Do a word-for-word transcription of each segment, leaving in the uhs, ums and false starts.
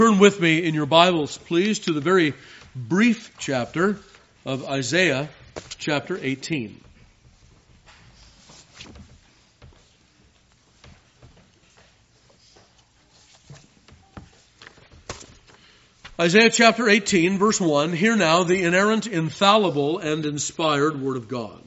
Turn with me in your Bibles, please, to the very brief chapter of Isaiah, chapter eighteen. Isaiah chapter eighteen, verse one, hear now the inerrant, infallible, and inspired word of God.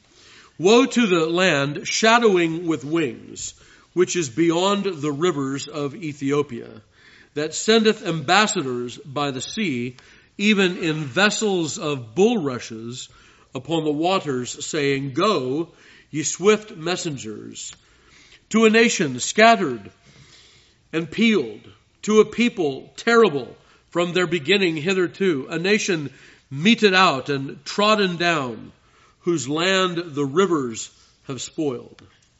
Woe to the land shadowing with wings, which is beyond the rivers of Ethiopia, that sendeth ambassadors by the sea, even in vessels of bulrushes upon the waters, saying, Go, ye swift messengers, to a nation scattered and peeled, to a people terrible from their beginning hitherto, a nation meted out and trodden down, whose land the rivers have spoiled.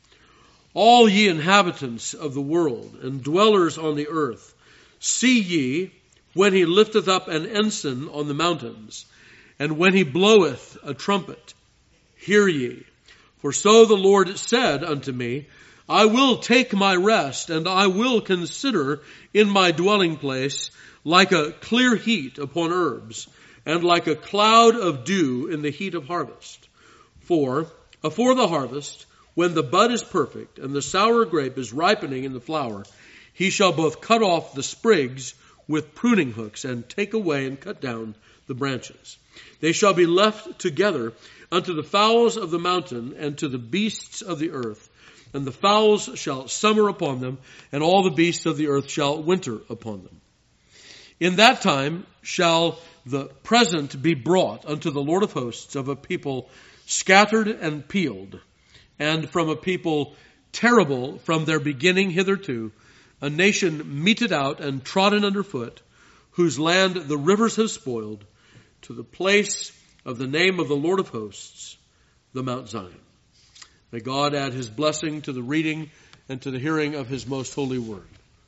All ye inhabitants of the world, and dwellers on the earth, see ye, when he lifteth up an ensign on the mountains, and when he bloweth a trumpet, hear ye. For so the Lord said unto me, I will take my rest, and I will consider in my dwelling place like a clear heat upon herbs, and like a cloud of dew in the heat of harvest. For afore the harvest, when the bud is perfect, and the sour grape is ripening in the flower, he shall both cut off the sprigs with pruning hooks, and take away and cut down the branches. They shall be left together unto the fowls of the mountain, and to the beasts of the earth. And the fowls shall summer upon them, and all the beasts of the earth shall winter upon them. In that time shall the present be brought unto the Lord of hosts of a people scattered and peeled, and from a people terrible from their beginning hitherto, a nation meted out and trodden under foot, whose land the rivers have spoiled, to the place of the name of the Lord of hosts, the Mount Zion. May God add his blessing to the reading and to the hearing of his most holy word.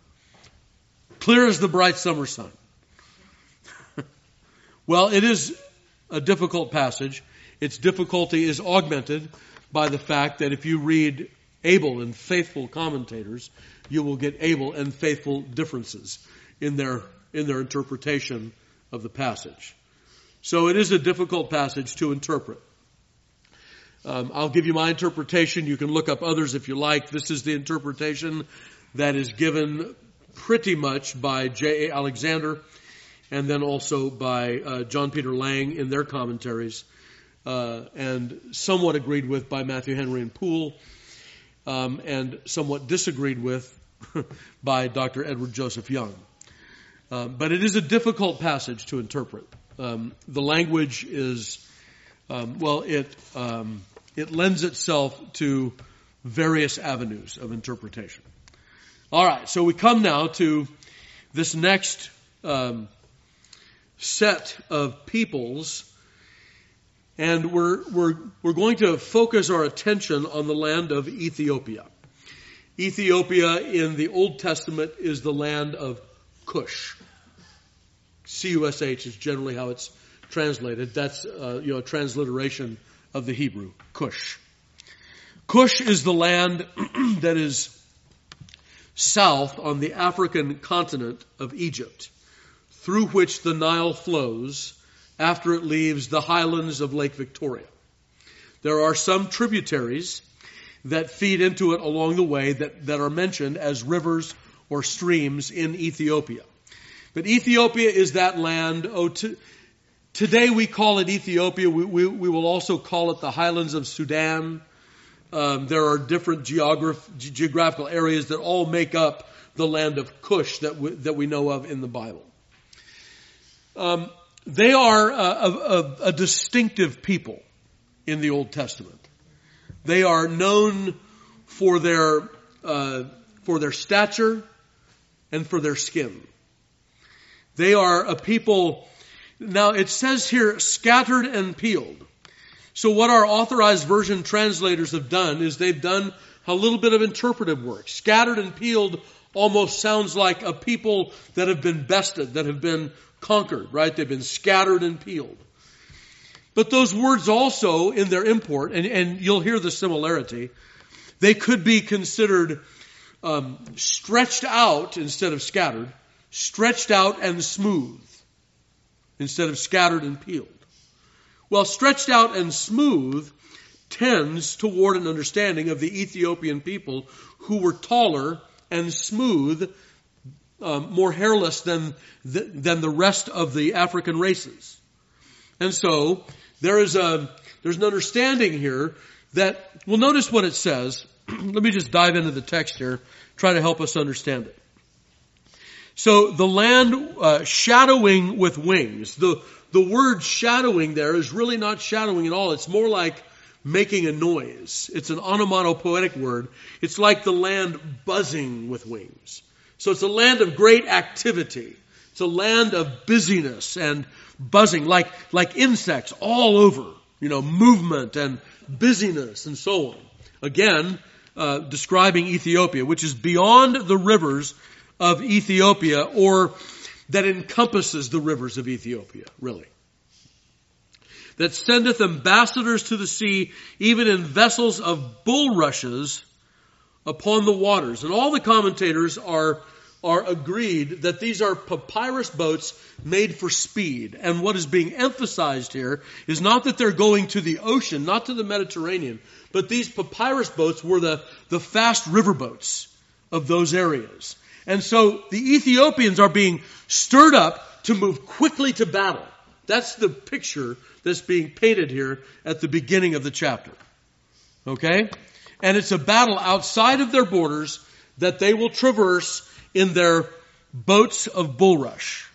Clear as the bright summer sun. Well, it is a difficult passage. Its difficulty is augmented by the fact that if you read able and faithful commentators, you will get able and faithful differences in their in their interpretation of the passage. So it is a difficult passage to interpret. Um, I'll give you my interpretation. You can look up others if you like. This is the interpretation that is given pretty much by J A Alexander, and then also by uh, John Peter Lang in their commentaries, uh, and somewhat agreed with by Matthew Henry and Poole, um, and somewhat disagreed with by Doctor Edward Joseph Young. Uh, but it is a difficult passage to interpret. Um, the language is, um, well, it um, it lends itself to various avenues of interpretation. All right, so we come now to this next um, set of peoples, and we're we're we're going to focus our attention on the land of Ethiopia. Ethiopia in the Old Testament is the land of Cush. C U S H is generally how it's translated. That's uh, you know a transliteration of the Hebrew, Cush. Cush is the land that is south on the African continent of Egypt, through which the Nile flows after it leaves the highlands of Lake Victoria. There are some tributaries that feed into it along the way that, that are mentioned as rivers or streams in Ethiopia. But Ethiopia is that land. Oh, to, today we call it Ethiopia. We, we, we will also call it the highlands of Sudan. Um, there are different geograph, geographical areas that all make up the land of Cush that we, that we know of in the Bible. Um, they are a, a, a distinctive people in the Old Testament. They are known for their uh, for their stature and for their skin. They are a people. Now it says here, scattered and peeled. So what our Authorized Version translators have done is they've done a little bit of interpretive work. Scattered and peeled almost sounds like a people that have been bested, that have been conquered, right? They've been scattered and peeled. But those words also, in their import, and, and you'll hear the similarity, they could be considered um, stretched out instead of scattered, stretched out and smooth instead of scattered and peeled. Well, stretched out and smooth tends toward an understanding of the Ethiopian people who were taller and smooth, um, more hairless than the, than the rest of the African races. And so there is a there's an understanding here that, well, notice what it says. Let me just dive into the text here, try to help us understand it. So the land uh, shadowing with wings. The the word shadowing there is really not shadowing at all. It's more like making a noise. It's an onomatopoetic word. It's like the land buzzing with wings. So it's a land of great activity. It's a land of busyness and buzzing, like like insects all over. You know, movement and busyness and so on. Again, uh, describing Ethiopia, which is beyond the rivers of Ethiopia, or that encompasses the rivers of Ethiopia, really. That sendeth ambassadors to the sea, even in vessels of bulrushes upon the waters. And all the commentators are, are agreed that these are papyrus boats made for speed. And what is being emphasized here is not that they're going to the ocean, not to the Mediterranean, but these papyrus boats were the, the fast river boats of those areas. And so the Ethiopians are being stirred up to move quickly to battle. That's the picture that's being painted here at the beginning of the chapter. Okay? And it's a battle outside of their borders that they will traverse in their boats of bulrush.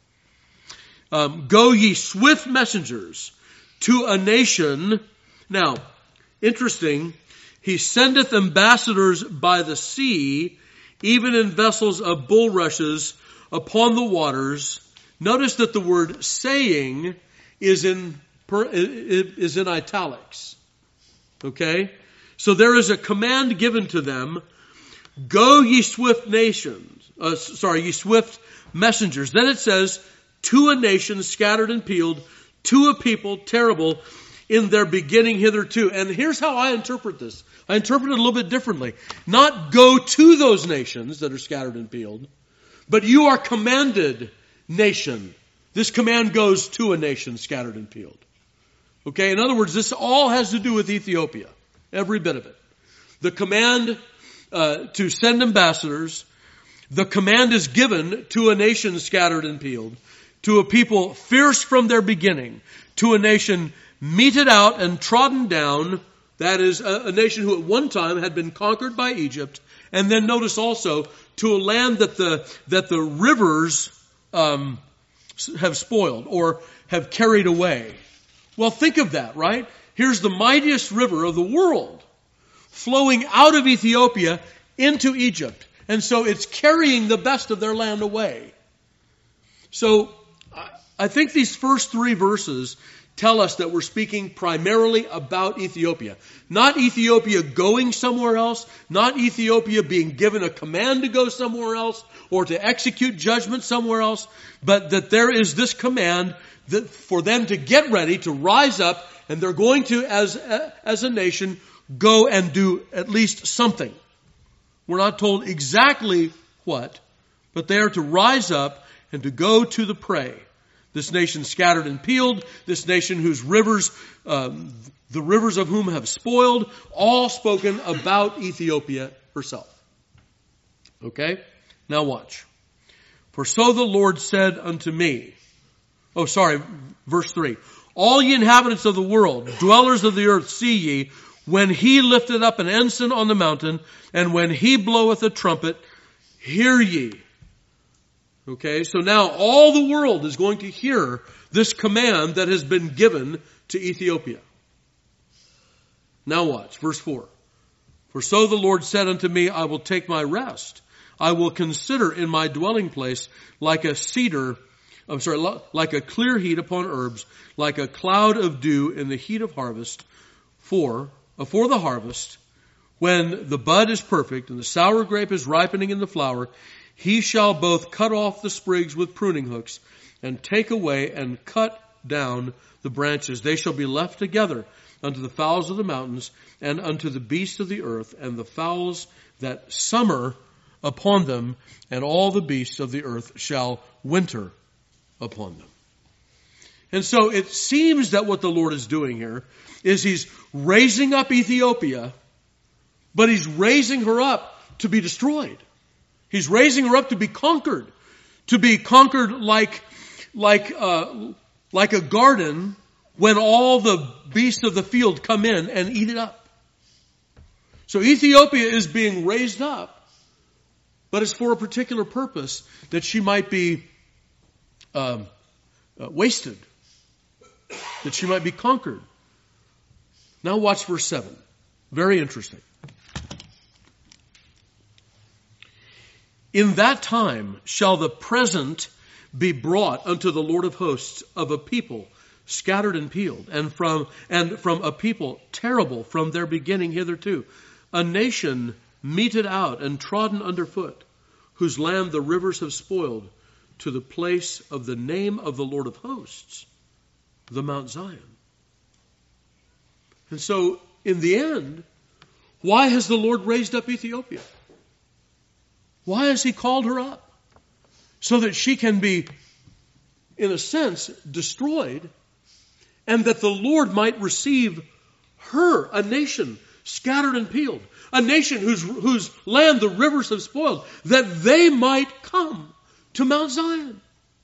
Um, Go ye swift messengers to a nation. Now, interesting, he sendeth ambassadors by the sea, even in vessels of bulrushes upon the waters. Notice that the word saying is in, is in italics. Okay? So there is a command given to them. Go ye swift nations, uh, sorry, ye swift messengers. Then it says, to a nation scattered and peeled, to a people terrible in their beginning hitherto. And here's how I interpret this. I interpret it a little bit differently. Not go to those nations that are scattered and peeled, but you are commanded, nation. This command goes to a nation scattered and peeled. Okay, in other words, this all has to do with Ethiopia. Every bit of it. The command uh, to send ambassadors, the command is given to a nation scattered and peeled, to a people fierce from their beginning, to a nation meted out and trodden down. That is a, a nation who at one time had been conquered by Egypt. And then notice also to a land that the, that the rivers um, have spoiled or have carried away. Well, think of that, right? Here's the mightiest river of the world flowing out of Ethiopia into Egypt. And so it's carrying the best of their land away. So I think these first three verses tell us that we're speaking primarily about Ethiopia. Not Ethiopia going somewhere else, not Ethiopia being given a command to go somewhere else or to execute judgment somewhere else, but that there is this command that for them to get ready to rise up, and they're going to, as, as a nation, go and do at least something. We're not told exactly what, but they are to rise up and to go to the prey. This nation scattered and peeled, this nation whose rivers, um, the rivers of whom have spoiled, all spoken about Ethiopia herself. Okay? Now watch. For so the Lord said unto me, oh sorry, verse three. All ye inhabitants of the world, dwellers of the earth, see ye, when he lifted up an ensign on the mountain, and when he bloweth a trumpet, hear ye. Okay, so now all the world is going to hear this command that has been given to Ethiopia. Now watch, verse four. For so the Lord said unto me, I will take my rest. I will consider in my dwelling place like a cedar, I'm sorry, like a clear heat upon herbs, like a cloud of dew in the heat of harvest, for, uh, for the harvest, when the bud is perfect and the sour grape is ripening in the flower, he shall both cut off the sprigs with pruning hooks and take away and cut down the branches. They shall be left together unto the fowls of the mountains and unto the beasts of the earth, and the fowls that summer upon them, and all the beasts of the earth shall winter upon them. And so it seems that what the Lord is doing here is he's raising up Ethiopia, but he's raising her up to be destroyed. He's raising her up to be conquered, to be conquered like, like, uh, like a garden when all the beasts of the field come in and eat it up. So Ethiopia is being raised up, but it's for a particular purpose, that she might be um, uh, wasted, that she might be conquered. Now watch verse seven. Very interesting. In that time shall the present be brought unto the Lord of hosts of a people scattered and peeled, and from and from a people terrible from their beginning hitherto, a nation meted out and trodden underfoot, whose land the rivers have spoiled, to the place of the name of the Lord of hosts, the Mount Zion. And so, in the end, why has the Lord raised up Ethiopia? Why has he called her up? So that she can be, in a sense, destroyed, and that the Lord might receive her, a nation scattered and peeled, a nation whose, whose land the rivers have spoiled, that they might come to Mount Zion.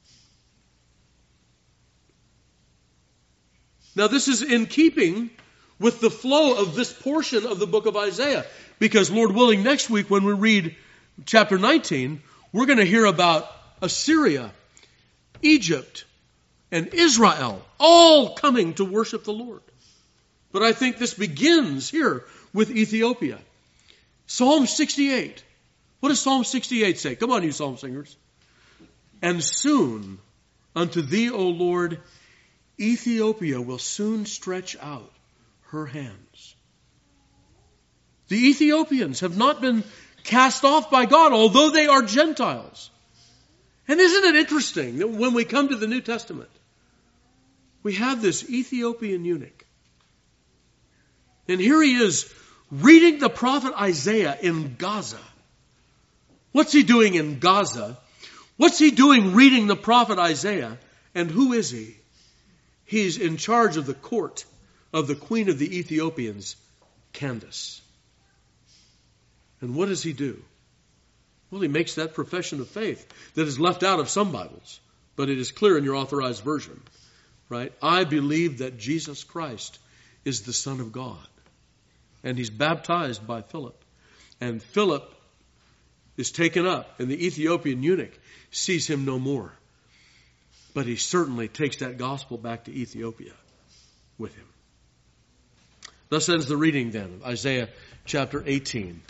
Now this is in keeping with the flow of this portion of the book of Isaiah, because Lord willing, next week when we read chapter nineteen, we're going to hear about Assyria, Egypt, and Israel all coming to worship the Lord. But I think this begins here with Ethiopia. Psalm sixty-eight. What does Psalm sixty-eight say? Come on, you psalm singers. And soon unto thee, O Lord, Ethiopia will soon stretch out her hands. The Ethiopians have not been cast off by God, although they are Gentiles. And isn't it interesting that when we come to the New Testament, we have this Ethiopian eunuch. And here he is reading the prophet Isaiah in Gaza. What's he doing in Gaza? What's he doing reading the prophet Isaiah? And who is he? He's in charge of the court of the queen of the Ethiopians, Candace. And what does he do? Well, he makes that profession of faith that is left out of some Bibles, but it is clear in your authorized version, right? I believe that Jesus Christ is the Son of God. And he's baptized by Philip. And Philip is taken up, and the Ethiopian eunuch sees him no more. But he certainly takes that gospel back to Ethiopia with him. Thus ends the reading then of Isaiah chapter eighteen.